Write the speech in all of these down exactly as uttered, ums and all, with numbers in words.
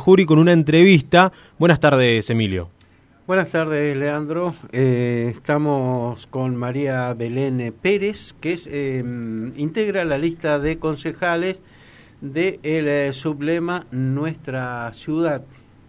Jury con una entrevista. Buenas tardes, Emilio. Buenas tardes, Leandro. Eh, estamos con María Belén Pérez, que es eh, integra la lista de concejales del eh, sublema Nuestra Ciudad.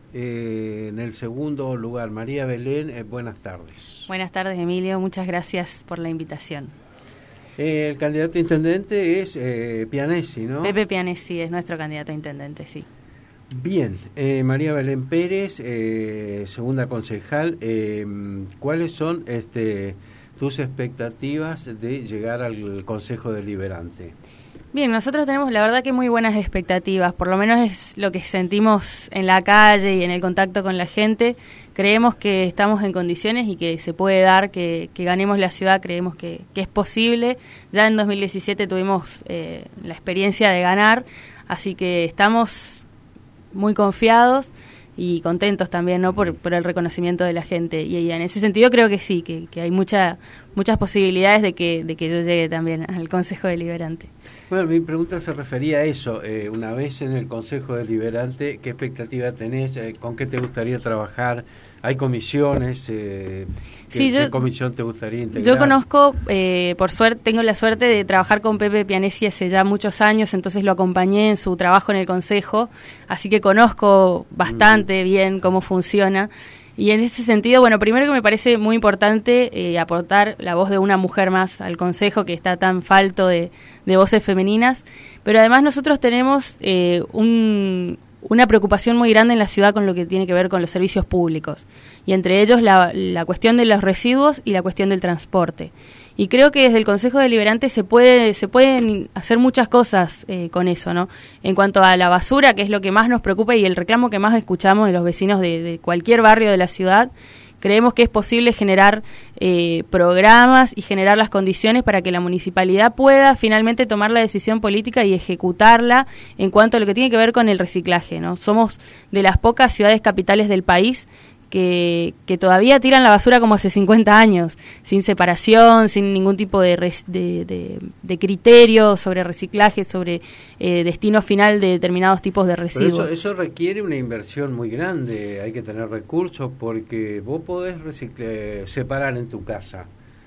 Eh, en el segundo lugar, María Belén, eh, buenas tardes. Buenas tardes, Emilio. Muchas gracias por la invitación. Eh, el candidato a intendente es eh, Pianesi, ¿no? Pepe Pianesi es nuestro candidato a intendente, sí. Bien, eh, María Belén Pérez, eh, segunda concejal, eh, ¿cuáles son este, tus expectativas de llegar al Consejo Deliberante? Bien, nosotros tenemos la verdad que muy buenas expectativas, por lo menos es lo que sentimos en la calle y en el contacto con la gente. Creemos que estamos en condiciones y que se puede dar que, que ganemos la ciudad, creemos que, que es posible. Ya en dos mil diecisiete tuvimos eh, la experiencia de ganar, así que estamos muy confiados y contentos también, ¿no? por, por el reconocimiento de la gente. Y, y en ese sentido creo que sí, que, que hay mucha, muchas posibilidades de que, de que yo llegue también al Consejo Deliberante. Bueno, mi pregunta se refería a eso. Eh, una vez en el Consejo Deliberante, ¿qué expectativa tenés? Eh, ¿Con qué te gustaría trabajar? ¿Hay comisiones? Eh, ¿qué, sí, yo, ¿Qué comisión te gustaría integrar? Yo conozco, eh, por suerte, tengo la suerte de trabajar con Pepe Pianesi hace ya muchos años, entonces lo acompañé en su trabajo en el Consejo, así que conozco bastante mm. bien cómo funciona. Y en ese sentido, bueno, primero que me parece muy importante eh, aportar la voz de una mujer más al Consejo, que está tan falto de, de voces femeninas, pero además nosotros tenemos eh, un... una preocupación muy grande en la ciudad con lo que tiene que ver con los servicios públicos, y entre ellos la, la cuestión de los residuos y la cuestión del transporte. Y creo que desde el Consejo Deliberante se puede se pueden hacer muchas cosas eh, con eso, ¿no? En cuanto a la basura, que es lo que más nos preocupa y el reclamo que más escuchamos de los vecinos de, de cualquier barrio de la ciudad, creemos que es posible generar eh, programas y generar las condiciones para que la municipalidad pueda finalmente tomar la decisión política y ejecutarla en cuanto a lo que tiene que ver con el reciclaje, ¿no? Somos de las pocas ciudades capitales del país que, que todavía tiran la basura como hace cincuenta años, sin separación, sin ningún tipo de, res, de, de, de criterio sobre reciclaje, sobre eh, destino final de determinados tipos de residuos. Pero eso, eso requiere una inversión muy grande, hay que tener recursos, porque vos podés reciclar, separar en tu casa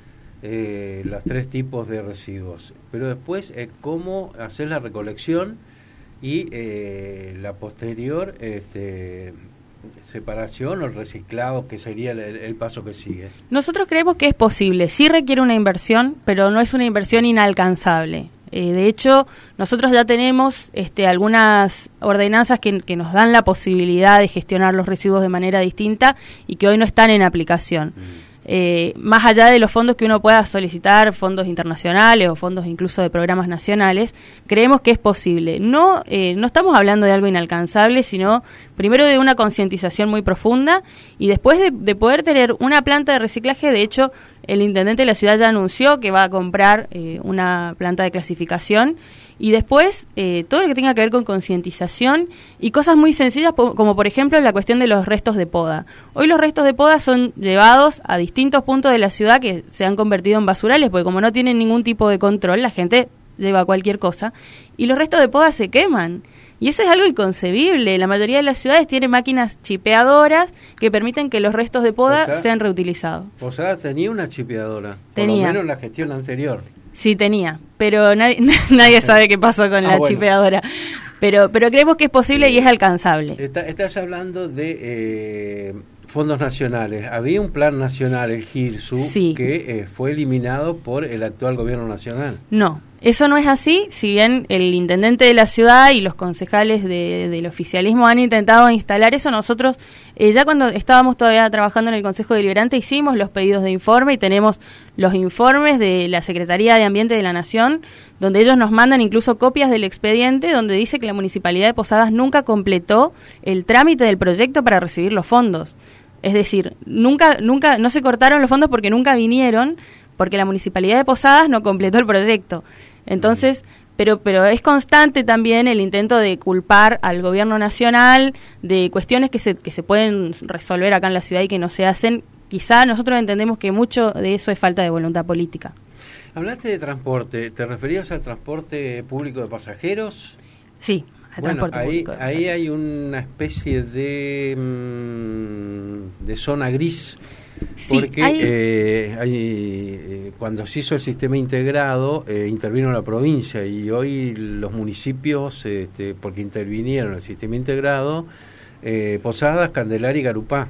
eh, los tres tipos de residuos, pero después eh, cómo hacer la recolección y eh, la posterior este, separación o el reciclado, que sería el, el paso que sigue. Nosotros creemos que es posible, sí requiere una inversión, pero no es una inversión inalcanzable. Eh, de hecho, nosotros ya tenemos este, algunas ordenanzas que, que nos dan la posibilidad de gestionar los residuos de manera distinta y que hoy no están en aplicación. Mm. Eh, más allá de los fondos que uno pueda solicitar, fondos internacionales o fondos incluso de programas nacionales, creemos que es posible. No, eh, no estamos hablando de algo inalcanzable, sino primero de una concientización muy profunda y después de, de poder tener una planta de reciclaje. De hecho, el intendente de la ciudad ya anunció que va a comprar eh, una planta de clasificación. Y después, eh, todo lo que tenga que ver con concientización y cosas muy sencillas, como por ejemplo la cuestión de los restos de poda. Hoy los restos de poda son llevados a distintos puntos de la ciudad que se han convertido en basurales, porque como no tienen ningún tipo de control, la gente lleva cualquier cosa, y los restos de poda se queman. Y eso es algo inconcebible. La mayoría de las ciudades tiene máquinas chipeadoras que permiten que los restos de poda Posada, sean reutilizados. Posada tenía una chipeadora, tenía. Por lo menos en la gestión anterior. Sí, tenía, pero nadie, nadie sabe qué pasó con ah, la bueno. chipeadora. Pero pero creemos que es posible y es alcanzable. Está, estás hablando de eh, fondos nacionales. Había un plan nacional, el GIRSU, sí. que eh, fue eliminado por el actual gobierno nacional. No, eso no es así. Si bien el intendente de la ciudad y los concejales de, del oficialismo han intentado instalar eso, nosotros eh, ya cuando estábamos todavía trabajando en el Consejo Deliberante hicimos los pedidos de informe y tenemos los informes de la Secretaría de Ambiente de la Nación, donde ellos nos mandan incluso copias del expediente donde dice que la Municipalidad de Posadas nunca completó el trámite del proyecto para recibir los fondos. Es decir, nunca nunca no se cortaron los fondos porque nunca vinieron, porque la Municipalidad de Posadas no completó el proyecto. Entonces, pero pero es constante también el intento de culpar al gobierno nacional de cuestiones que se que se pueden resolver acá en la ciudad y que no se hacen. Quizá nosotros entendemos que mucho de eso es falta de voluntad política. Hablaste de transporte, ¿te referías al transporte público de pasajeros? Sí, al bueno, transporte ahí, público. ahí hay una especie de, mmm, de zona gris, Sí, porque hay... Eh, hay, eh, cuando se hizo el sistema integrado, eh, intervino la provincia, y hoy los municipios, este, porque intervinieron el sistema integrado, eh, Posadas, Candelaria y Garupá,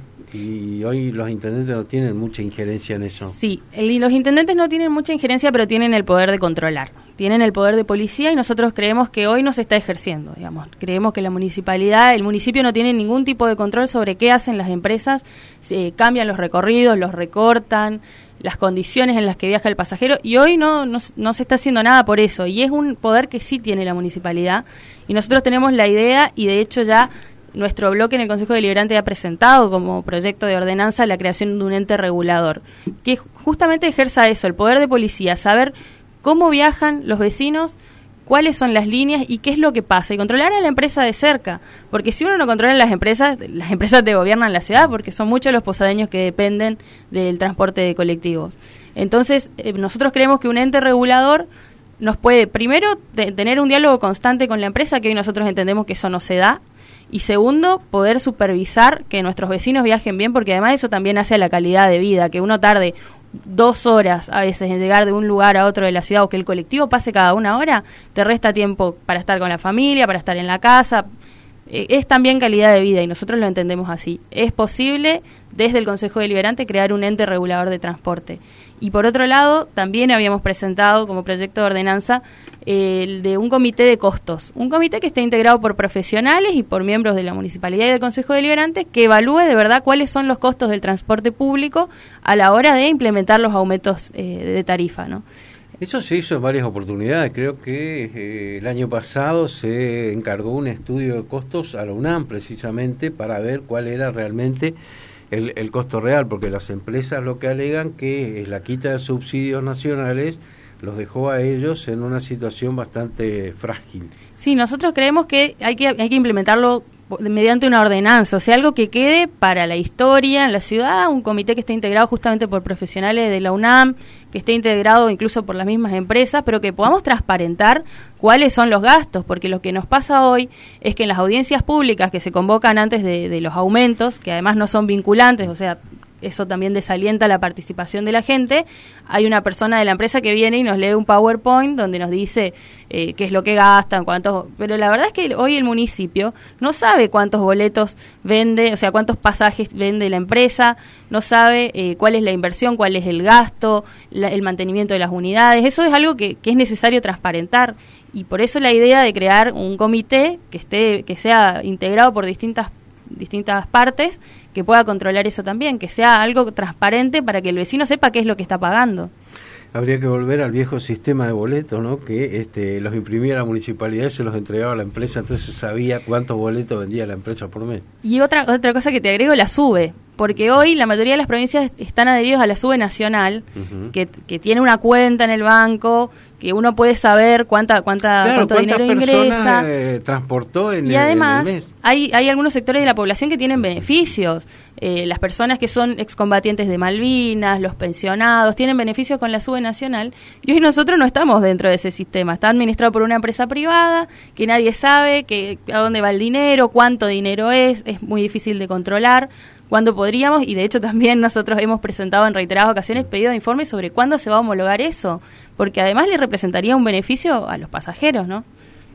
y hoy los intendentes no tienen mucha injerencia en eso. Sí, el, los intendentes no tienen mucha injerencia, pero tienen el poder de controlar, tienen el poder de policía, y nosotros creemos que hoy no se está ejerciendo, digamos. Creemos que la municipalidad, el municipio no tiene ningún tipo de control sobre qué hacen las empresas, se cambian los recorridos, los recortan, las condiciones en las que viaja el pasajero, y hoy no, no, no se está haciendo nada por eso, y es un poder que sí tiene la municipalidad, y nosotros tenemos la idea, y de hecho ya nuestro bloque en el Consejo Deliberante ha presentado como proyecto de ordenanza la creación de un ente regulador, que justamente ejerza eso, el poder de policía, saber cómo viajan los vecinos, cuáles son las líneas y qué es lo que pasa, y controlar a la empresa de cerca, porque si uno no controla las empresas, las empresas te gobiernan la ciudad, porque son muchos los posadeños que dependen del transporte de colectivos. Entonces, eh, nosotros creemos que un ente regulador nos puede, primero, de, tener un diálogo constante con la empresa, que hoy nosotros entendemos que eso no se da, y segundo, poder supervisar que nuestros vecinos viajen bien, porque además eso también hace a la calidad de vida, que uno tarde dos horas a veces en llegar de un lugar a otro de la ciudad, o que el colectivo pase cada una hora, te resta tiempo para estar con la familia, para estar en la casa. Eh, es también calidad de vida, y nosotros lo entendemos así. Es posible, desde el Consejo Deliberante, crear un ente regulador de transporte. Y por otro lado, también habíamos presentado como proyecto de ordenanza eh, el de un comité de costos. Un comité que esté integrado por profesionales y por miembros de la Municipalidad y del Consejo Deliberante, que evalúe de verdad cuáles son los costos del transporte público a la hora de implementar los aumentos eh, de tarifa, ¿no? Eso se hizo en varias oportunidades. Creo que eh, el año pasado se encargó un estudio de costos a la UNAM, precisamente para ver cuál era realmente el, el costo real, porque las empresas lo que alegan que es la quita de subsidios nacionales los dejó a ellos en una situación bastante frágil. Sí, nosotros creemos que hay que, hay que implementarlo mediante una ordenanza, o sea, algo que quede para la historia en la ciudad, un comité que esté integrado justamente por profesionales de la UNAM, que esté integrado incluso por las mismas empresas, pero que podamos transparentar cuáles son los gastos, porque lo que nos pasa hoy es que en las audiencias públicas que se convocan antes de, de los aumentos, que además no son vinculantes, o sea, eso también desalienta la participación de la gente, hay una persona de la empresa que viene y nos lee un PowerPoint donde nos dice eh, qué es lo que gastan, cuántos, pero la verdad es que hoy el municipio no sabe cuántos boletos vende, o sea, cuántos pasajes vende la empresa, no sabe eh, cuál es la inversión, cuál es el gasto, la, el mantenimiento de las unidades. Eso es algo que, que es necesario transparentar, y por eso la idea de crear un comité que esté, que sea integrado por distintas distintas partes, que pueda controlar eso también, que sea algo transparente para que el vecino sepa qué es lo que está pagando. Habría que volver al viejo sistema de boletos, ¿no? Que este, los imprimía la municipalidad y se los entregaba a la empresa, entonces sabía cuántos boletos vendía la empresa por mes. Y otra otra cosa que te agrego, la SUBE, porque hoy la mayoría de las provincias están adheridos a la SUBE nacional, uh-huh. que, que tiene una cuenta en el banco, que uno puede saber cuánta cuánta claro, cuánto dinero ingresa. Eh, transportó en y el, además en el mes. hay hay algunos sectores de la población que tienen beneficios. Eh, las personas que son excombatientes de Malvinas, los pensionados, tienen beneficios con la SUBE nacional, y hoy nosotros no estamos dentro de ese sistema. Está administrado por una empresa privada, que nadie sabe que, a dónde va el dinero, cuánto dinero es, es muy difícil de controlar, cuándo podríamos, y de hecho también nosotros hemos presentado en reiteradas ocasiones pedido de informes sobre cuándo se va a homologar eso, porque además le representaría un beneficio a los pasajeros, ¿no?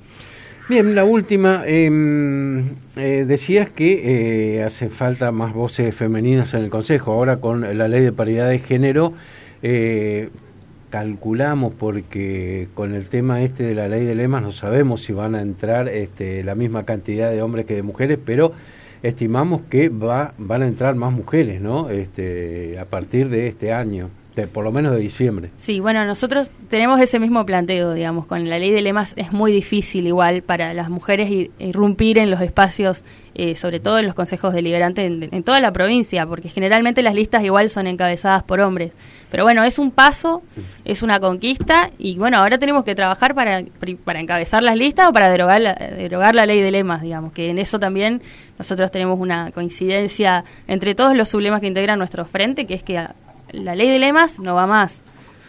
Bien, la última, eh, eh, decías que eh, hace falta más voces femeninas en el Consejo. Ahora con la ley de paridad de género, eh, calculamos, porque con el tema este de la ley de lemas no sabemos si van a entrar este, la misma cantidad de hombres que de mujeres, pero estimamos que va, van a entrar más mujeres, ¿no? Este, a partir de este año. De, por lo menos de diciembre. Sí, bueno, nosotros tenemos ese mismo planteo, digamos, con la ley de lemas es muy difícil igual para las mujeres irrumpir en los espacios, eh, sobre todo en los consejos deliberantes en, en toda la provincia, porque generalmente las listas igual son encabezadas por hombres. Pero bueno, es un paso, es una conquista, y bueno, ahora tenemos que trabajar para, para encabezar las listas o para derogar la, derogar la ley de lemas, digamos, que en eso también nosotros tenemos una coincidencia entre todos los sublemas que integran nuestro frente, que es que a, la ley de lemas no va más.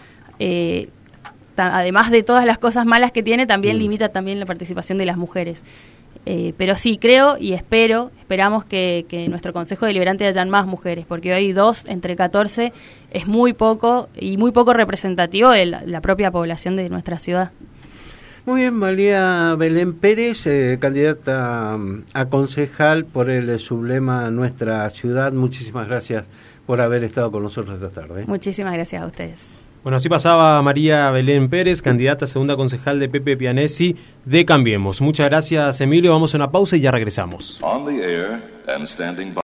Eh, ta, además de todas las cosas malas que tiene, también mm. limita también la participación de las mujeres. Eh, pero sí, creo y espero, esperamos que, que en nuestro Consejo Deliberante hayan más mujeres, porque hoy dos entre catorce es muy poco y muy poco representativo de la, la propia población de nuestra ciudad. Muy bien, María Belén Pérez, eh, candidata um, a concejal por el sublema Nuestra Ciudad. Muchísimas gracias por haber estado con nosotros esta tarde. Muchísimas gracias a ustedes. Bueno, así pasaba María Belén Pérez, candidata a segunda concejal de Pepe Pianesi de Cambiemos. Muchas gracias, Emilio. Vamos a una pausa y ya regresamos. On the air and standing by.